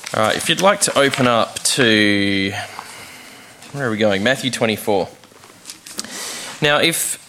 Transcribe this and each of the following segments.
All right, if you'd like to open up to, where are we going? Matthew 24. Now, if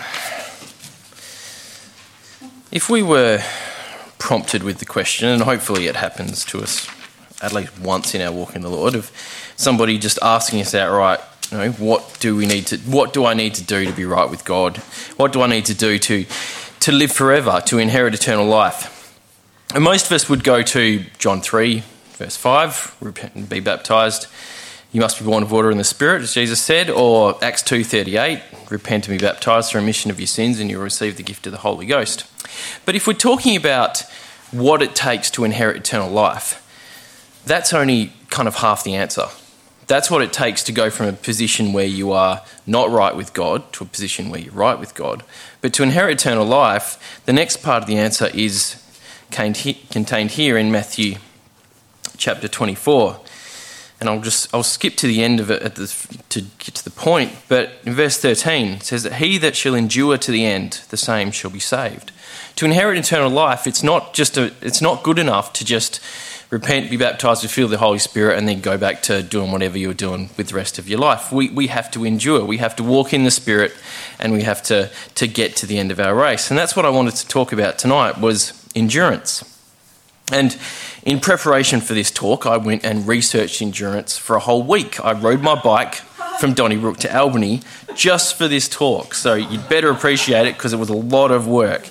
we were prompted with the question, and hopefully it happens to us at least once in our walk in the Lord, of somebody just asking us outright, what do I need to do to be right with God? What do I need to do to live forever, to inherit eternal life? And most of us would go to John 3, verse 5, repent and be baptised. You must be born of water and the Spirit, as Jesus said, or Acts 2:38, repent and be baptised for remission of your sins and you'll receive the gift of the Holy Ghost. But if we're talking about what it takes to inherit eternal life, that's only kind of half the answer. That's what it takes to go from a position where you are not right with God to a position where you're right with God. But to inherit eternal life, the next part of the answer is contained here in Matthew chapter 24. And I'll skip to the end of it to get to the point. But in verse 13 it says that he that shall endure to the end, the same shall be saved. To inherit eternal life, it's not good enough to just repent, be baptised, feel the Holy Spirit, and then go back to doing whatever you're doing with the rest of your life. We have to endure. We have to walk in the Spirit, and we have to get to the end of our race. And that's what I wanted to talk about tonight, was endurance. And in preparation for this talk, I went and researched endurance for a whole week. I rode my bike from Donnybrook to Albany just for this talk. So you'd better appreciate it, because it was a lot of work.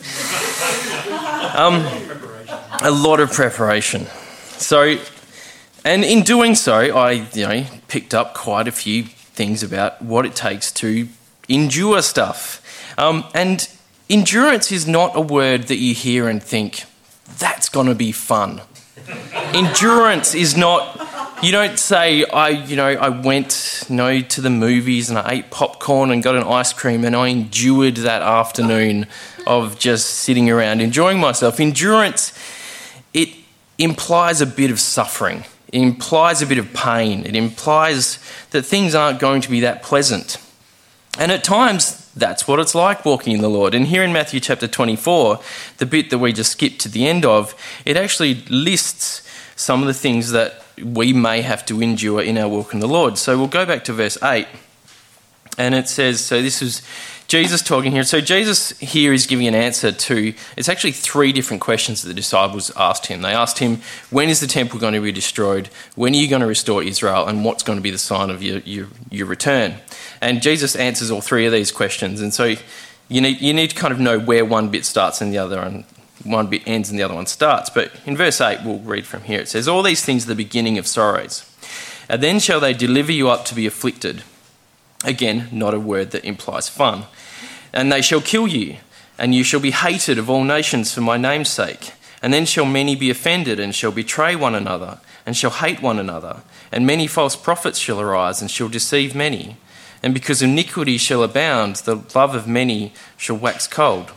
A lot of preparation. So, and in doing so, I picked up quite a few things about what it takes to endure stuff. And endurance is not a word that you hear and think, that's going to be fun. Endurance is not, you don't say, I went to the movies and I ate popcorn and got an ice cream and I endured that afternoon of just sitting around enjoying myself. Endurance, it implies a bit of suffering. It implies a bit of pain. It implies that things aren't going to be that pleasant. And at times, that's what it's like walking in the Lord. And here in Matthew chapter 24, the bit that we just skipped to the end of, it actually lists some of the things that we may have to endure in our walk in the Lord. So we'll go back to verse 8. And it says, so this is Jesus talking here. So Jesus here is giving an answer to, it's actually 3 different questions that the disciples asked him. They asked him, when is the temple going to be destroyed? When are you going to restore Israel? And what's going to be the sign of your return? And Jesus answers all 3 of these questions. And so you need to kind of know where one bit starts and the other, and one bit ends and the other one starts. But in verse 8, we'll read from here. It says, all these things are the beginning of sorrows. And then shall they deliver you up to be afflicted. Again, not a word that implies fun. And they shall kill you, and you shall be hated of all nations for my name's sake. And then shall many be offended, and shall betray one another, and shall hate one another. And many false prophets shall arise, and shall deceive many. And because iniquity shall abound, the love of many shall wax cold.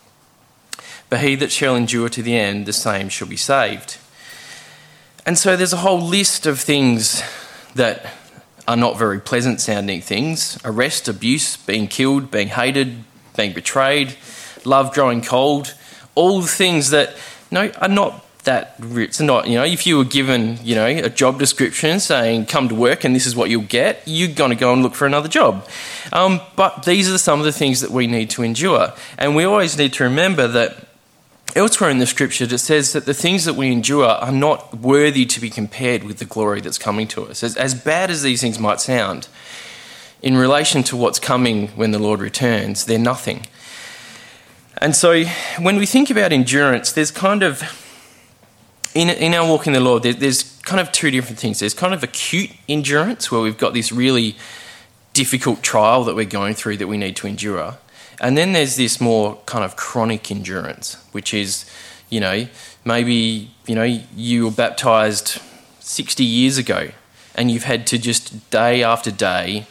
But he that shall endure to the end, the same shall be saved. And so there's a whole list of things that are not very pleasant sounding things. Arrest, abuse, being killed, being hated, being betrayed, love growing cold. All the things that are not that rich. Not, if you were given, a job description saying come to work and this is what you'll get, you're going to go and look for another job. But these are some of the things that we need to endure. And we always need to remember that elsewhere in the scripture it says that the things that we endure are not worthy to be compared with the glory that's coming to us. As bad as these things might sound, in relation to what's coming when the Lord returns, they're nothing. And so when we think about endurance, there's kind of, in our walk in the Lord, there's kind of 2 different things. There's kind of acute endurance, where we've got this really difficult trial that we're going through that we need to endure. And then there's this more kind of chronic endurance, which is, maybe, you were baptised 60 years ago and you've had to just day after day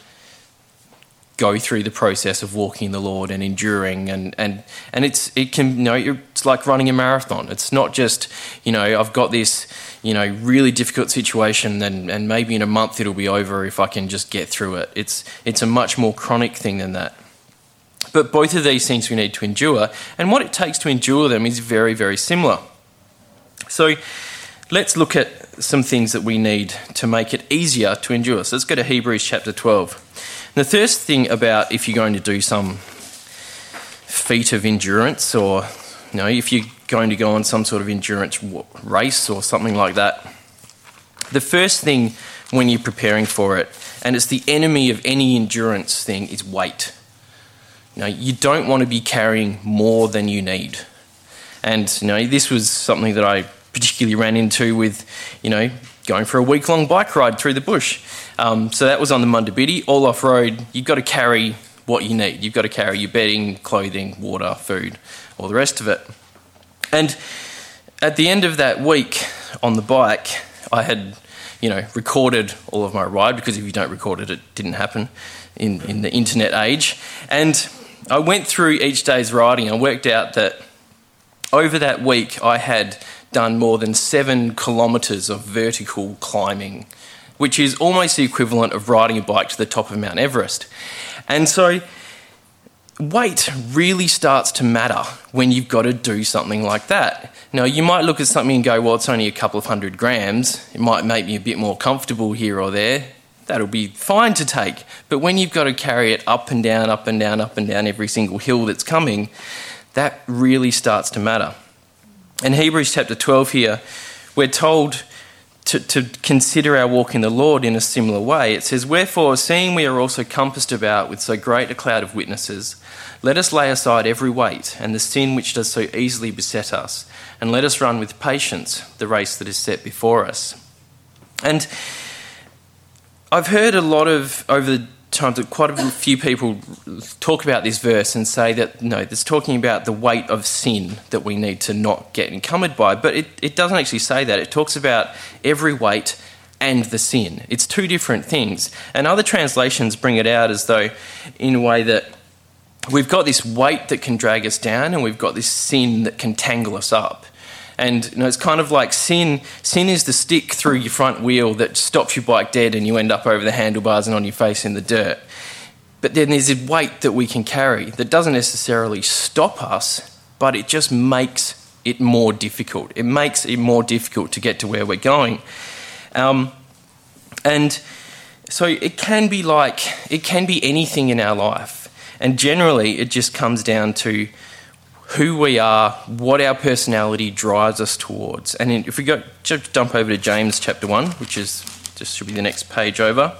go through the process of walking in the Lord and enduring, and it's like running a marathon. It's not just, I've got this, really difficult situation and maybe in a month it'll be over if I can just get through it. It's a much more chronic thing than that. But both of these things we need to endure, and what it takes to endure them is very, very similar. So let's look at some things that we need to make it easier to endure. So let's go to Hebrews chapter 12. And the first thing about if you're going to do some feat of endurance, or if you're going to go on some sort of endurance race or something like that, the first thing when you're preparing for it, and it's the enemy of any endurance thing, is weight. You don't want to be carrying more than you need. And this was something that I particularly ran into with going for a week-long bike ride through the bush. So that was on the Mundabiddi, all off-road. You've got to carry what you need. You've got to carry your bedding, clothing, water, food, all the rest of it. And at the end of that week on the bike, I had recorded all of my ride, because if you don't record it, it didn't happen in the internet age. And I went through each day's riding and worked out that over that week I had done more than 7 kilometres of vertical climbing, which is almost the equivalent of riding a bike to the top of Mount Everest. And so weight really starts to matter when you've got to do something like that. Now, you might look at something and go, well, it's only a couple of 100 grams. It might make me a bit more comfortable here or there. That'll be fine to take. But when you've got to carry it up and down, up and down, up and down every single hill that's coming, that really starts to matter. In Hebrews chapter 12 here, we're told to consider our walk in the Lord in a similar way. It says, "Wherefore, seeing we are also compassed about with so great a cloud of witnesses, let us lay aside every weight and the sin which does so easily beset us, and let us run with patience the race that is set before us." And I've heard a lot of, over the time, that quite a few people talk about this verse and say that, it's talking about the weight of sin that we need to not get encumbered by. But it doesn't actually say that. It talks about every weight and the sin. It's two different things. And other translations bring it out as though, in a way that we've got this weight that can drag us down, and we've got this sin that can tangle us up. And it's kind of like sin is the stick through your front wheel that stops your bike dead and you end up over the handlebars and on your face in the dirt. But then there's a weight that we can carry that doesn't necessarily stop us, but it just makes it more difficult. It makes it more difficult to get to where we're going. And so it can be anything in our life. And generally it just comes down to who we are, what our personality drives us towards. And if we just jump over to James chapter 1, which should be the next page over.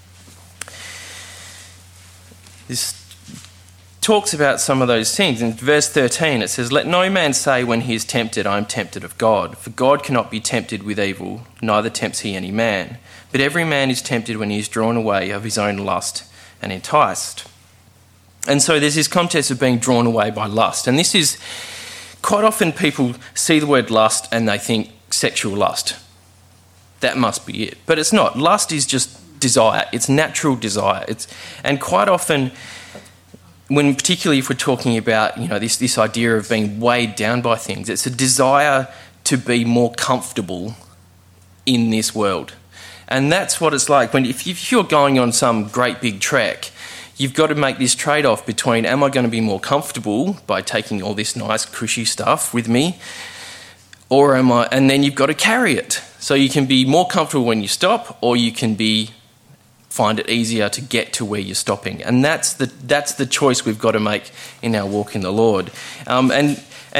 This talks about some of those things. In verse 13 it says, "Let no man say when he is tempted, I am tempted of God. For God cannot be tempted with evil, neither tempts he any man. But every man is tempted when he is drawn away of his own lust and enticed." And so there's this context of being drawn away by lust. And this is, quite often people see the word lust and they think sexual lust. That must be it. But it's not. Lust is just desire. It's natural desire. And quite often, particularly if we're talking about this idea of being weighed down by things, it's a desire to be more comfortable in this world. And that's what it's like if you're going on some great big trek. You've got to make this trade-off between, am I going to be more comfortable by taking all this nice cushy stuff with me, or am I? And then you've got to carry it. So you can be more comfortable when you stop, or you can find it easier to get to where you're stopping. And that's the choice we've got to make in our walk in the Lord. And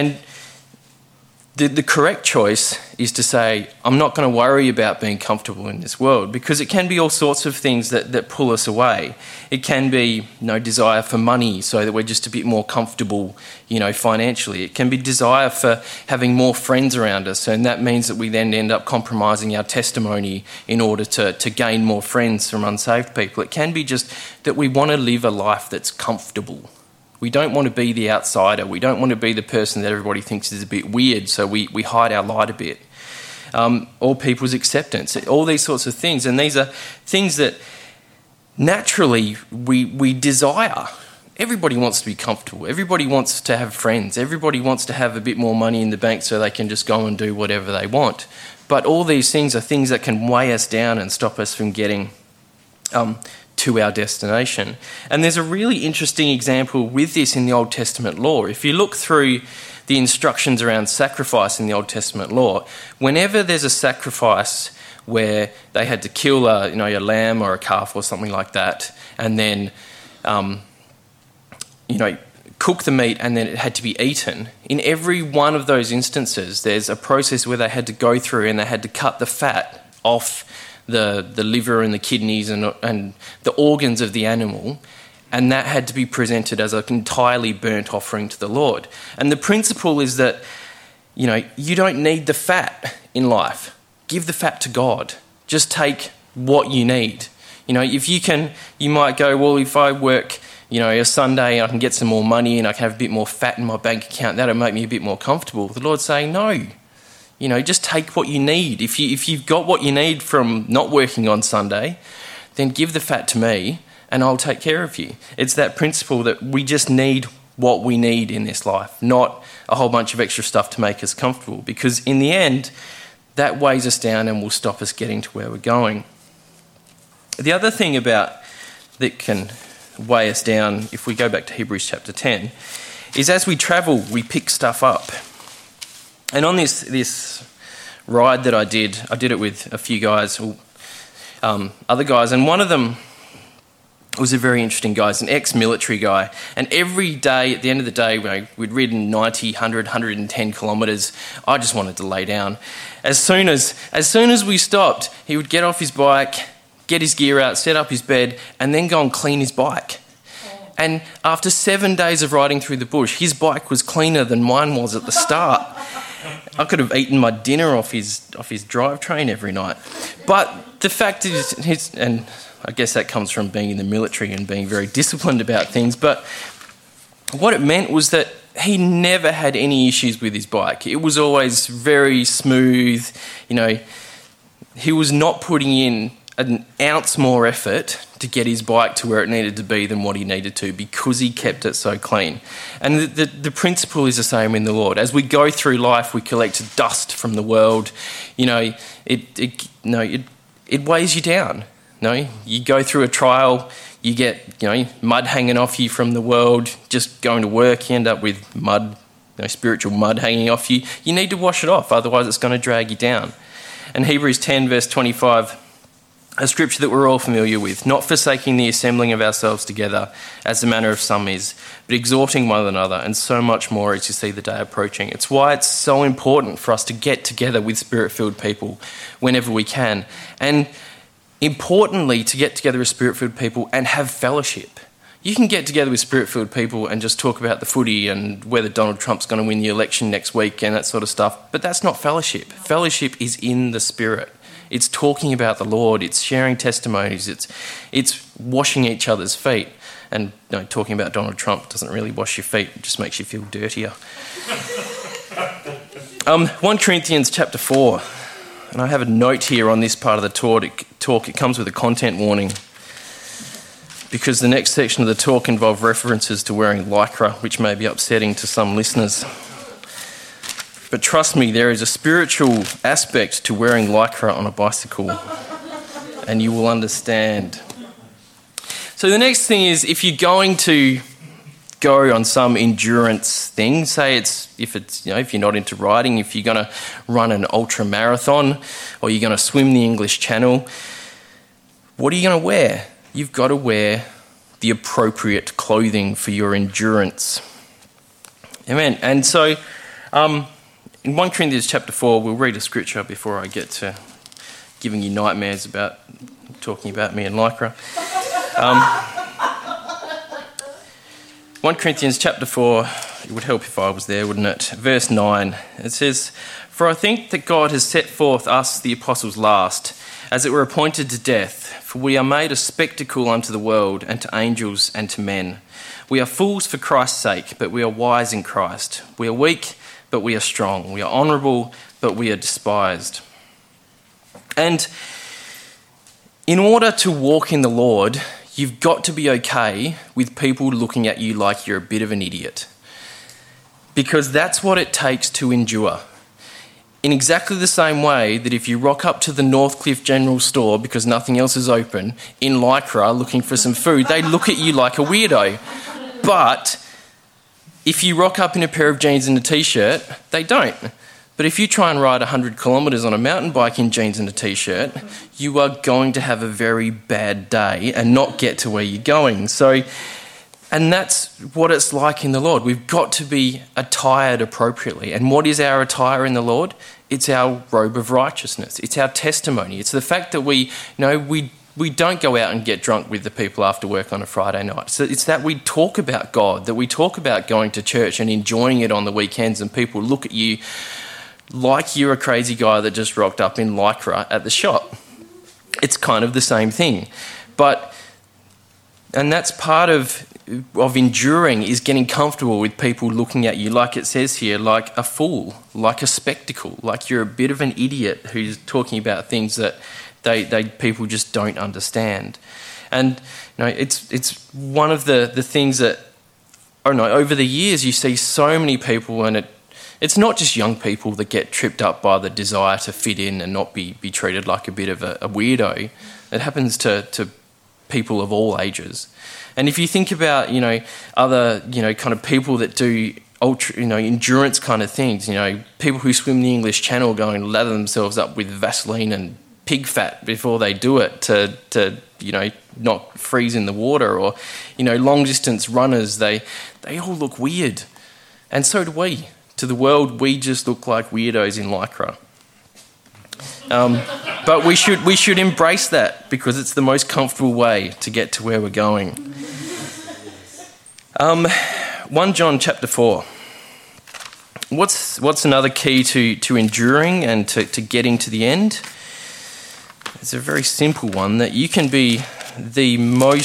the correct choice is to say, I'm not going to worry about being comfortable in this world, because it can be all sorts of things that pull us away. It can be desire for money so that we're just a bit more comfortable, financially. It can be desire for having more friends around us, and that means that we then end up compromising our testimony in order to gain more friends from unsaved people. It can be just that we want to live a life that's comfortable. We don't want to be the outsider. We don't want to be the person that everybody thinks is a bit weird, so we hide our light a bit. Or people's acceptance, all these sorts of things. And these are things that naturally we desire. Everybody wants to be comfortable. Everybody wants to have friends. Everybody wants to have a bit more money in the bank so they can just go and do whatever they want. But all these things are things that can weigh us down and stop us from getting to our destination. And there's a really interesting example with this in the Old Testament law. If you look through the instructions around sacrifice in the Old Testament law, whenever there's a sacrifice where they had to kill a lamb or a calf or something like that, and then cook the meat, and then it had to be eaten. In every one of those instances, there's a process where they had to go through and they had to cut the fat off the liver and the kidneys and the organs of the animal, and that had to be presented as an entirely burnt offering to the Lord. And the principle is that, you don't need the fat in life. Give the fat to God. Just take what you need. If you might go, well, if I work, a Sunday and I can get some more money and I can have a bit more fat in my bank account, that'll make me a bit more comfortable. The Lord's saying, no. Just take what you need. If you've got what you need from not working on Sunday, then give the fat to me and I'll take care of you. It's that principle that we just need what we need in this life, not a whole bunch of extra stuff to make us comfortable, because in the end, that weighs us down and will stop us getting to where we're going. The other thing that can weigh us down, if we go back to Hebrews chapter 10, is as we travel, we pick stuff up. And on this ride that I did it with a few guys, other guys, and one of them was a very interesting guy. He's an ex-military guy. And every day, at the end of the day, we'd ridden 90, 100, 110 kilometres. I just wanted to lay down. As soon as we stopped, he would get off his bike, get his gear out, set up his bed, and then go and clean his bike. And after 7 days of riding through the bush, his bike was cleaner than mine was at the start. I could have eaten my dinner off his drivetrain every night. But the fact is, and I guess that comes from being in the military and being very disciplined about things, but what it meant was that he never had any issues with his bike. It was always very smooth. He was not putting in an ounce more effort to get his bike to where it needed to be than what he needed to, because he kept it so clean. And the principle is the same in the Lord. As we go through life, we collect dust from the world. It weighs you down. You go through a trial, you get mud hanging off you from the world. Just going to work, you end up with mud, spiritual mud hanging off you. You need to wash it off, otherwise it's going to drag you down. And Hebrews 10 verse 25, a scripture that we're all familiar with, not forsaking the assembling of ourselves together, as the manner of some is, but exhorting one another, and so much more as you see the day approaching. It's why it's so important for us to get together with Spirit-filled people whenever we can. And importantly, to get together with Spirit-filled people and have fellowship. You can get together with Spirit-filled people and just talk about the footy and whether Donald Trump's going to win the election next week and that sort of stuff, but that's not fellowship. Fellowship is in the Spirit. It's talking about the Lord. It's sharing testimonies. It's washing each other's feet. And talking about Donald Trump doesn't really wash your feet. It just makes you feel dirtier. 1 Corinthians chapter 4. And I have a note here on this part of the talk. It comes with a content warning, because the next section of the talk involves references to wearing lycra, which may be upsetting to some listeners. But trust me, there is a spiritual aspect to wearing lycra on a bicycle, and you will understand. So the next thing is, if you're going to go on some endurance thing, say if you're not into riding, if you're going to run an ultra marathon or you're going to swim the English Channel, what are you going to wear? You've got to wear the appropriate clothing for your endurance. Amen. And so in 1 Corinthians chapter 4, we'll read a scripture before I get to giving you nightmares about talking about me and lycra. 1 Corinthians chapter 4, it would help if I was there, wouldn't it? Verse 9, it says, "For I think that God has set forth us, the apostles, last, as it were appointed to death, for we are made a spectacle unto the world, and to angels, and to men. We are fools for Christ's sake, but we are wise in Christ. We are weak, but we are strong. We are honourable, but we are despised." And in order to walk in the Lord, you've got to be okay with people looking at you like you're a bit of an idiot, because that's what it takes to endure. In exactly the same way that if you rock up to the Northcliffe General Store because nothing else is open in lycra looking for some food, they look at you like a weirdo. But If you rock up in a pair of jeans and a t-shirt, they don't. But if you try and ride 100 kilometres on a mountain bike in jeans and a t-shirt, you are going to have a very bad day and not get to where you're going. And that's what it's like in the Lord. We've got to be attired appropriately. And what is our attire in the Lord? It's our robe of righteousness. It's our testimony. It's the fact that we don't go out and get drunk with the people after work on a Friday night. So it's that we talk about God, that we talk about going to church and enjoying it on the weekends, and people look at you like you're a crazy guy that just rocked up in Lycra at the shop. It's kind of the same thing. And that's part of enduring, is getting comfortable with people looking at you, like it says here, like a fool, like a spectacle, like you're a bit of an idiot who's talking about things that people just don't understand. And it's one of the things that, over the years you see so many people, and it's not just young people that get tripped up by the desire to fit in and not be treated like a bit of a weirdo. It happens to people of all ages. And if you think about, other, kind of people that do ultra, endurance kind of things, people who swim the English Channel go and lather themselves up with Vaseline and pig fat before they do it to not freeze in the water, or, long distance runners, they all look weird. And so do we. To the world, we just look like weirdos in Lycra. But we should embrace that, because it's the most comfortable way to get to where we're going. 1 John chapter 4. What's another key to enduring and to getting to the end? It's a very simple one, that you can be the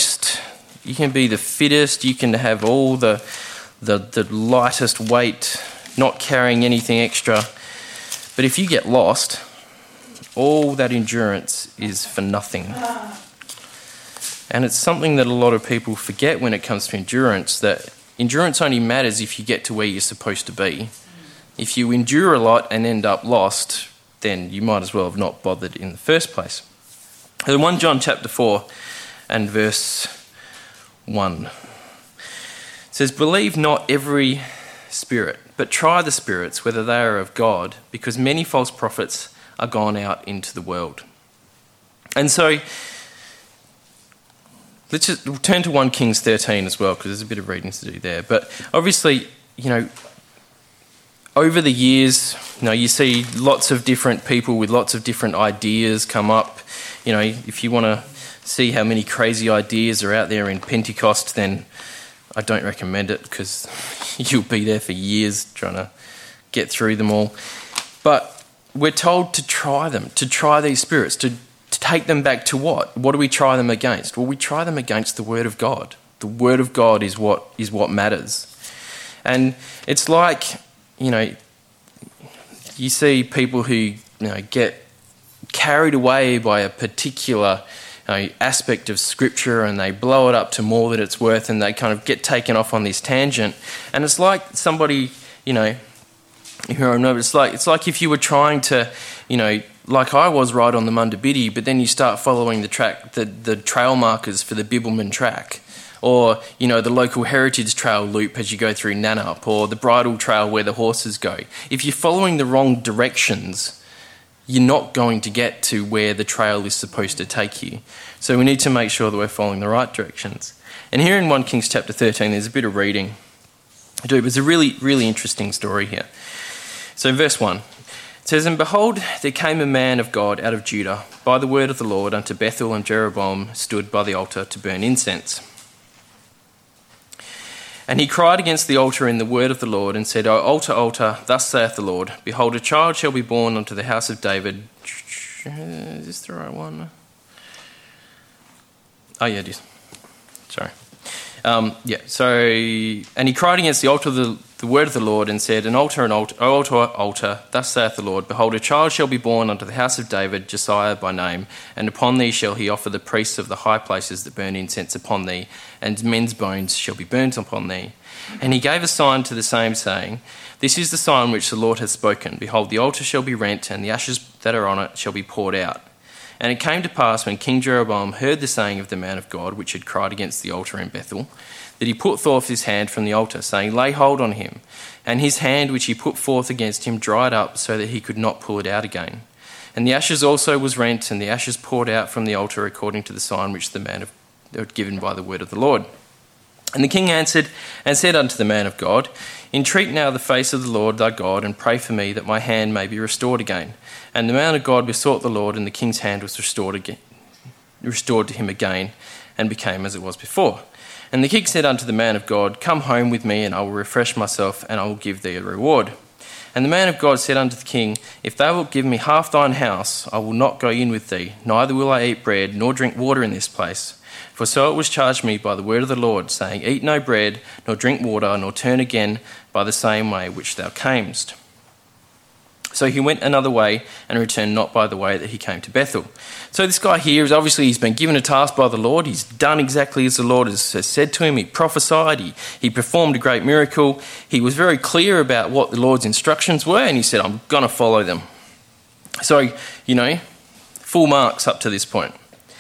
fittest, you can have all the lightest weight, not carrying anything extra. But if you get lost, all that endurance is for nothing. And it's something that a lot of people forget when it comes to endurance, that endurance only matters if you get to where you're supposed to be. If you endure a lot and end up lost, then you might as well have not bothered in the first place. So 1 John chapter 4 and verse 1. It says, "Believe not every spirit, but try the spirits whether they are of God, because many false prophets are gone out into the world." And so let's just turn to 1 Kings 13 as well, because there's a bit of reading to do there. But obviously, over the years, you see lots of different people with lots of different ideas come up. If you want to see how many crazy ideas are out there in Pentecost, then I don't recommend it, because you'll be there for years trying to get through them all. But we're told to try them, to try these spirits, to take them back to what? What do we try them against? Well, we try them against the Word of God. The Word of God is what matters. And it's like, you see people who get carried away by a particular aspect of Scripture, and they blow it up to more than it's worth, and they kind of get taken off on this tangent. And it's like somebody, it's like if you were trying to, like I was, ride on the Munda Biddy, but then you start following the trail markers for the Bibbulmun track, or the local heritage trail loop as you go through Nannup, or the bridle trail where the horses go. If you're following the wrong directions, you're not going to get to where the trail is supposed to take you. So we need to make sure that we're following the right directions. And here in 1 Kings chapter 13, there's a bit of reading. It's a really, really interesting story here. So verse 1, it says, "And behold, there came a man of God out of Judah by the word of the Lord unto Bethel, and Jeroboam stood by the altar to burn incense. And he cried against the altar in the word of the Lord, and said, O altar, altar, thus saith the Lord, behold, a child shall be born unto the house of David." Is this the right one? Oh, yeah, it is. Sorry. And he cried against the altar of the word of the Lord, and said, O altar, altar, thus saith the Lord, behold, a child shall be born unto the house of David, Josiah by name, and upon thee shall he offer the priests of the high places that burn incense upon thee, and men's bones shall be burnt upon thee. And he gave a sign to the same, saying, This is the sign which the Lord hath spoken. Behold, the altar shall be rent, and the ashes that are on it shall be poured out. And it came to pass when King Jeroboam heard the saying of the man of God, which had cried against the altar in Bethel, that he put forth his hand from the altar, saying, Lay hold on him. And his hand which he put forth against him dried up, so that he could not pull it out again. And the ashes also was rent, and the ashes poured out from the altar according to the sign which the man had given by the word of the Lord. And the king answered and said unto the man of God, Entreat now the face of the Lord thy God, and pray for me that my hand may be restored again. And the man of God besought the Lord, and the king's hand was restored to him again, and became as it was before. And the king said unto the man of God, Come home with me, and I will refresh myself, and I will give thee a reward. And the man of God said unto the king, If thou wilt give me half thine house, I will not go in with thee, neither will I eat bread, nor drink water in this place. For so it was charged me by the word of the Lord, saying, Eat no bread, nor drink water, nor turn again by the same way which thou camest. So he went another way, and returned not by the way that he came to Bethel. So this guy here is obviously, he's been given a task by the Lord. He's done exactly as the Lord has said to him. He prophesied, he performed a great miracle. He was very clear about what the Lord's instructions were, and he said, I'm going to follow them. So, full marks up to this point.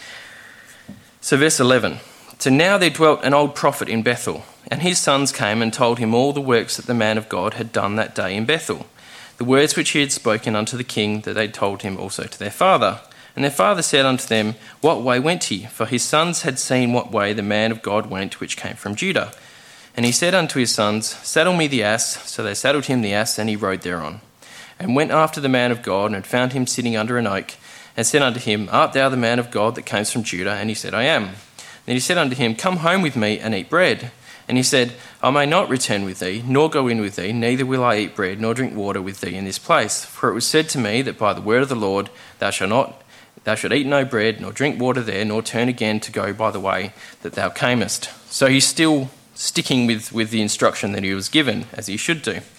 So verse 11, So now there dwelt an old prophet in Bethel, and his sons came and told him all the works that the man of God had done that day in Bethel, the words which he had spoken unto the king, that they told him also to their father. And their father said unto them, What way went he? For his sons had seen what way the man of God went, which came from Judah. And he said unto his sons, Saddle me the ass. So they saddled him the ass, and he rode thereon, and went after the man of God, and found him sitting under an oak, and said unto him, Art thou the man of God that comes from Judah? And he said, I am. Then he said unto him, Come home with me and eat bread. And he said, I may not return with thee, nor go in with thee, neither will I eat bread, nor drink water with thee in this place. For it was said to me that by the word of the Lord thou shalt eat no bread, nor drink water there, nor turn again to go by the way that thou camest. So he's still sticking with the instruction that he was given, as he should do.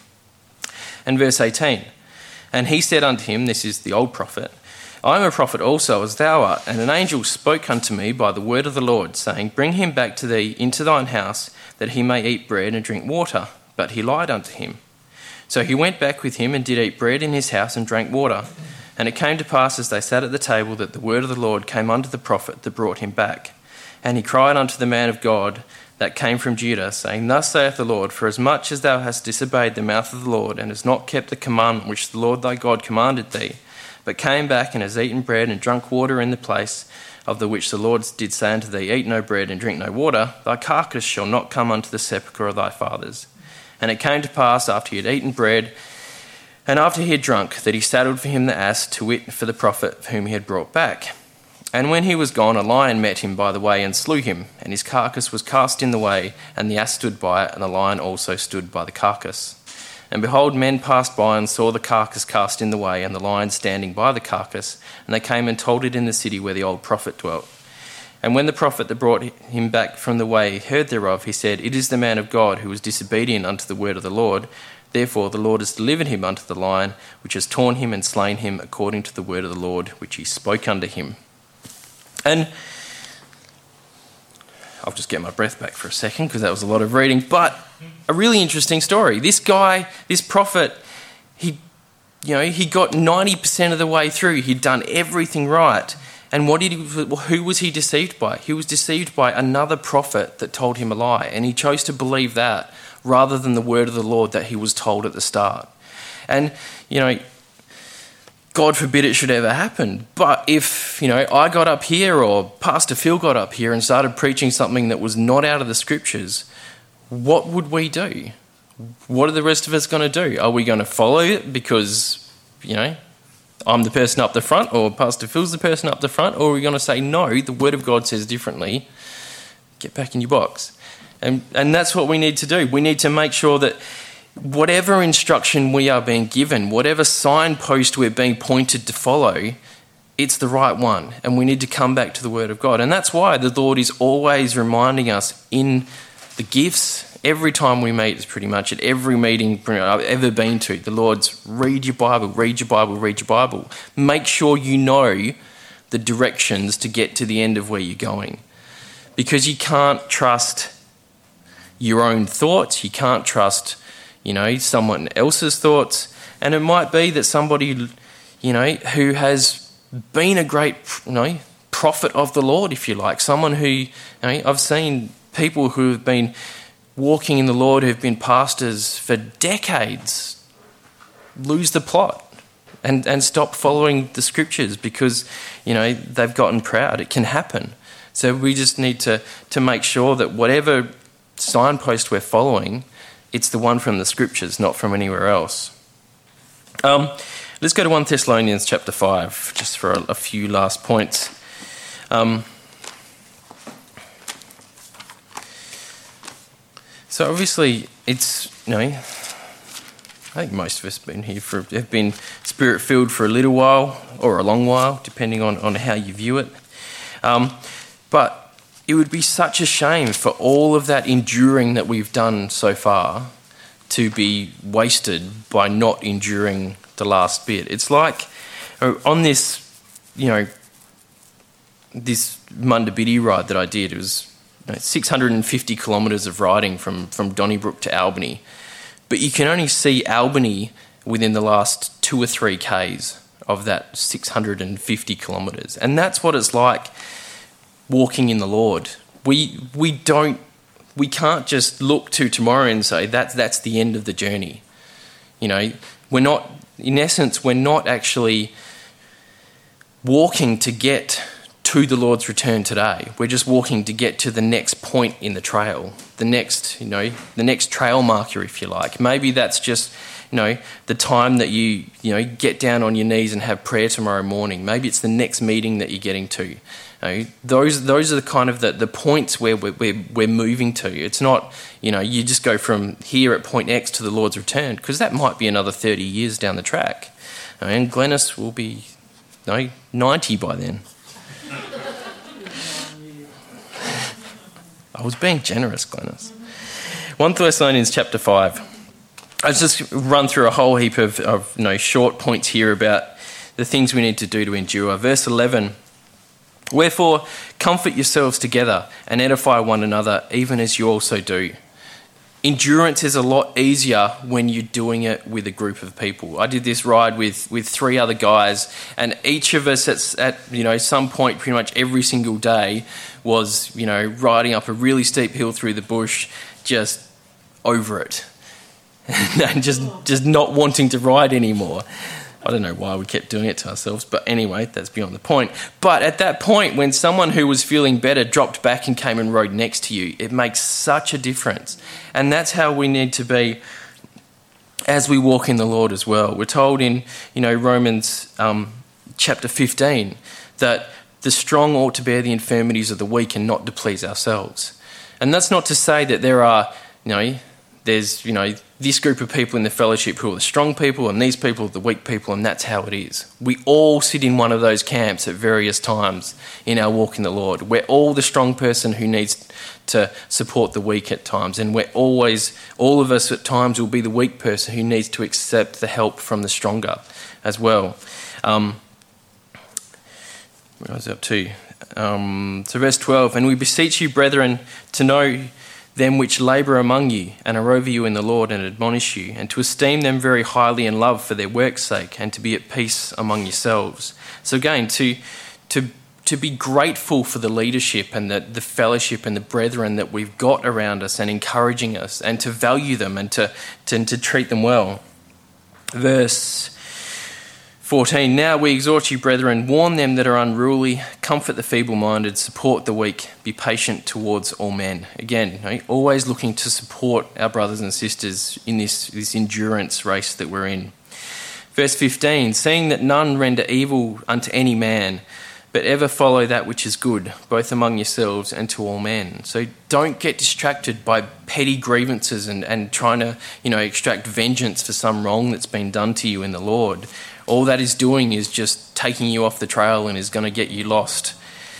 And verse 18, And he said unto him, this is the old prophet, I am a prophet also, as thou art. And an angel spoke unto me by the word of the Lord, saying, Bring him back to thee into thine house, that he may eat bread and drink water. But he lied unto him. So he went back with him, and did eat bread in his house, and drank water. And it came to pass, as they sat at the table, that the word of the Lord came unto the prophet that brought him back. And he cried unto the man of God that came from Judah, saying, Thus saith the Lord, Forasmuch as thou hast disobeyed the mouth of the Lord, and hast not kept the commandment which the Lord thy God commanded thee, but came back and has eaten bread and drunk water in the place of the which the Lord did say unto thee, Eat no bread and drink no water, thy carcass shall not come unto the sepulchre of thy fathers. And it came to pass, after he had eaten bread, and after he had drunk, that he saddled for him the ass, to wit, for the prophet whom he had brought back. And when he was gone, a lion met him by the way and slew him, and his carcass was cast in the way, and the ass stood by it, and the lion also stood by the carcass. And behold, men passed by and saw the carcass cast in the way, and the lion standing by the carcass, and they came and told it in the city where the old prophet dwelt. And when the prophet that brought him back from the way heard thereof, he said, It is the man of God who was disobedient unto the word of the Lord. Therefore the Lord has delivered him unto the lion, which has torn him and slain him according to the word of the Lord, which he spoke unto him. And I'll just get my breath back for a second, because that was a lot of reading, but a really interesting story. This guy, this prophet, he got 90% of the way through. He'd done everything right. And who was he deceived by? He was deceived by another prophet that told him a lie, and he chose to believe that rather than the word of the Lord that he was told at the start. And, God forbid it should ever happen. But if, I got up here, or Pastor Phil got up here and started preaching something that was not out of the scriptures, what would we do? What are the rest of us going to do? Are we going to follow it because, I'm the person up the front, or Pastor Phil's the person up the front, or are we going to say, no, the word of God says differently, get back in your box? And that's what we need to do. We need to make sure that whatever instruction we are being given, whatever signpost we're being pointed to follow, it's the right one. And we need to come back to the word of God. And that's why the Lord is always reminding us in the gifts. Every time we meet, it's pretty much at every meeting I've ever been to, the Lord's read your Bible, read your Bible, read your Bible. Make sure you know the directions to get to the end of where you're going. Because you can't trust your own thoughts. You can't trust someone else's thoughts. And it might be that somebody, who has been a great, prophet of the Lord, if you like. Someone who, I've seen people who have been walking in the Lord, who've been pastors for decades, lose the plot and stop following the scriptures because, they've gotten proud. It can happen. So we just need to make sure that whatever signpost we're following, it's the one from the scriptures, not from anywhere else. Let's go to 1 Thessalonians chapter 5, just for a few last points. So obviously it's, I think most of us have been spirit-filled for a little while or a long while, depending on how you view it. But it would be such a shame for all of that enduring that we've done so far to be wasted by not enduring the last bit. It's like on this, this Mundabiddi ride that I did, it was 650 kilometres of riding from Donnybrook to Albany. But you can only see Albany within the last 2 or 3 Ks of that 650 kilometres. And that's what it's like walking in the Lord. We can't just look to tomorrow and say that's the end of the journey. We're not, in essence, we're not actually walking to get to the Lord's return today. We're just walking to get to the next point in the trail, the next trail marker, if you like. Maybe that's just, the time that you get down on your knees and have prayer tomorrow morning. Maybe it's the next meeting that you're getting to. Those are the kind of the points where we're moving to. It's not, you just go from here at point X to the Lord's return, because that might be another 30 years down the track. And Glennis will be 90 by then. I was being generous, Glennis. 1 Thessalonians chapter 5. I'll just run through a whole heap of short points here about the things we need to do to endure. Verse 11. Wherefore, comfort yourselves together and edify one another, even as you also do. Endurance is a lot easier when you're doing it with a group of people. I did this ride with 3 other guys, and each of us at some point pretty much every single day was riding up a really steep hill through the bush, just over it and just not wanting to ride anymore. I don't know why we kept doing it to ourselves, but anyway, that's beyond the point. But at that point, when someone who was feeling better dropped back and came and rode next to you, it makes such a difference. And that's how we need to be as we walk in the Lord as well. We're told in Romans chapter 15 that the strong ought to bear the infirmities of the weak and not to please ourselves. And that's not to say that there are, there's this group of people in the fellowship who are the strong people and these people are the weak people, and that's how it is. We all sit in one of those camps at various times in our walk in the Lord. We're all the strong person who needs to support the weak at times, and all of us at times will be the weak person who needs to accept the help from the stronger as well. Where was I up to? So verse 12, and we beseech you, brethren, to know them which labour among you and are over you in the Lord and admonish you, and to esteem them very highly in love for their work's sake, and to be at peace among yourselves. So again, to be grateful for the leadership and the fellowship and the brethren that we've got around us and encouraging us, and to value them and to treat them well. Verse 14, now we exhort you, brethren, warn them that are unruly, comfort the feeble-minded, support the weak, be patient towards all men. Again, always looking to support our brothers and sisters in this endurance race that we're in. Verse 15, seeing that none render evil unto any man, but ever follow that which is good, both among yourselves and to all men. So don't get distracted by petty grievances and trying to, extract vengeance for some wrong that's been done to you in the Lord. All that is doing is just taking you off the trail and is going to get you lost.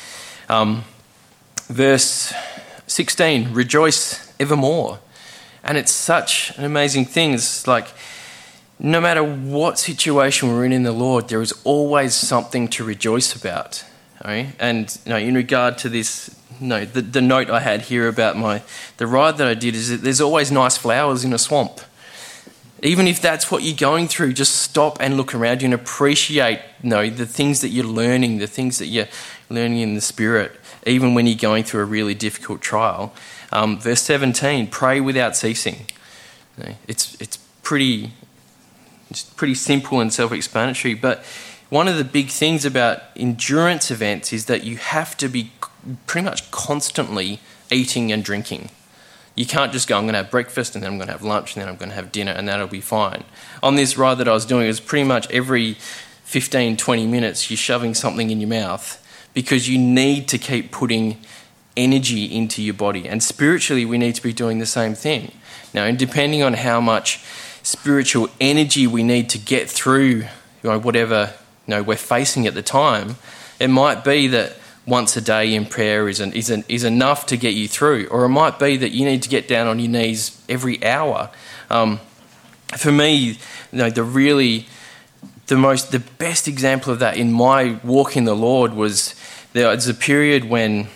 Verse 16, rejoice evermore. And it's such an amazing thing. It's like, no matter what situation we're in the Lord, there is always something to rejoice about. Right? And in regard to this, the note I had here about the ride that I did is that there's always nice flowers in a swamp. Even if that's what you're going through, just stop and look around you and appreciate, the things that you're learning, the things that you're learning in the Spirit, even when you're going through a really difficult trial. Verse 17, pray without ceasing. It's pretty simple and self-explanatory, but one of the big things about endurance events is that you have to be pretty much constantly eating and drinking. You can't just go, I'm going to have breakfast and then I'm going to have lunch and then I'm going to have dinner and that'll be fine. On this ride that I was doing, it was pretty much every 15, 20 minutes you're shoving something in your mouth because you need to keep putting energy into your body. And spiritually, we need to be doing the same thing. Now, and depending on how much spiritual energy we need to get through whatever we're facing at the time, it might be that once a day in prayer is enough to get you through, or it might be that you need to get down on your knees every hour. For me, the best example of that in my walk in the Lord was there was a period when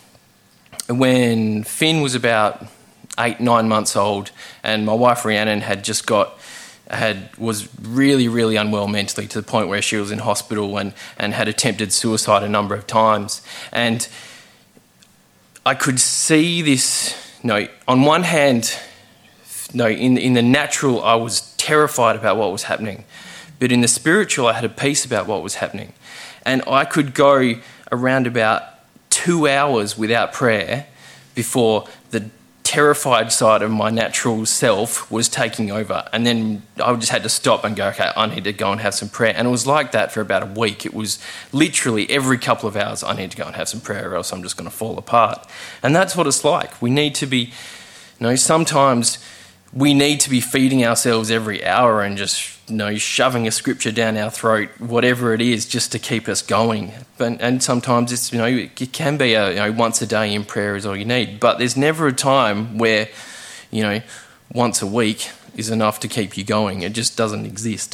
Finn was about 8-9 months old, and my wife Rhiannon was really, really unwell mentally to the point where she was in hospital and had attempted suicide a number of times. And I could see this, on one hand, in the natural, I was terrified about what was happening. But in the spiritual, I had a peace about what was happening. And I could go around about 2 hours without prayer before the terrified side of my natural self was taking over, and then I just had to stop and go, okay, I need to go and have some prayer. And it was like that for about a week. It was literally every couple of hours I need to go and have some prayer or else I'm just going to fall apart. And that's what it's like. We need to be, sometimes we need to be feeding ourselves every hour and just shoving a scripture down our throat, whatever it is, just to keep us going. And sometimes it's it can be a once a day in prayer is all you need. But there's never a time where once a week is enough to keep you going. It just doesn't exist.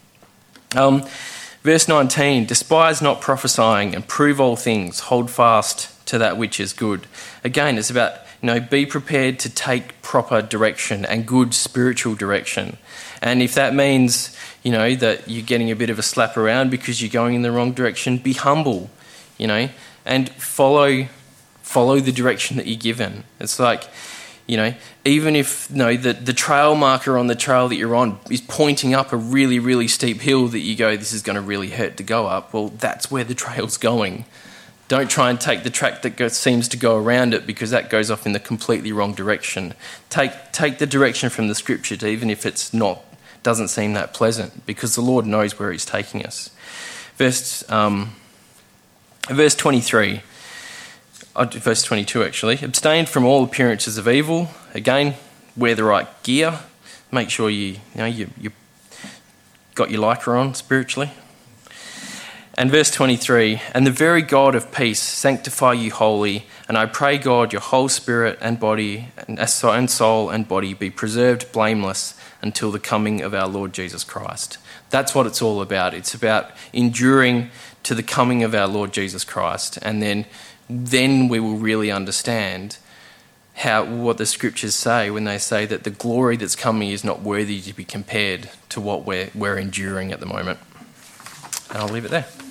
Verse 19: despise not prophesying, and prove all things. Hold fast to that which is good. Again, it's about be prepared to take proper direction and good spiritual direction. And if that means, that you're getting a bit of a slap around because you're going in the wrong direction, be humble, and follow the direction that you're given. It's like, even if the trail marker on the trail that you're on is pointing up a really, really steep hill that you go, this is going to really hurt to go up, well, that's where the trail's going. Don't try and take the track that seems to go around it, because that goes off in the completely wrong direction. Take the direction from the scriptures, even if doesn't seem that pleasant, because the Lord knows where He's taking us. Verse 23, verse 22 actually. Abstain from all appearances of evil. Again, wear the right gear. Make sure you got your Lycra on spiritually. And verse 23, and the very God of peace sanctify you wholly, and I pray God your whole spirit and body and soul and body be preserved blameless until the coming of our Lord Jesus Christ. That's what it's all about. It's about enduring to the coming of our Lord Jesus Christ, and then we will really understand what the scriptures say when they say that the glory that's coming is not worthy to be compared to what we're enduring at the moment. And I'll leave it there.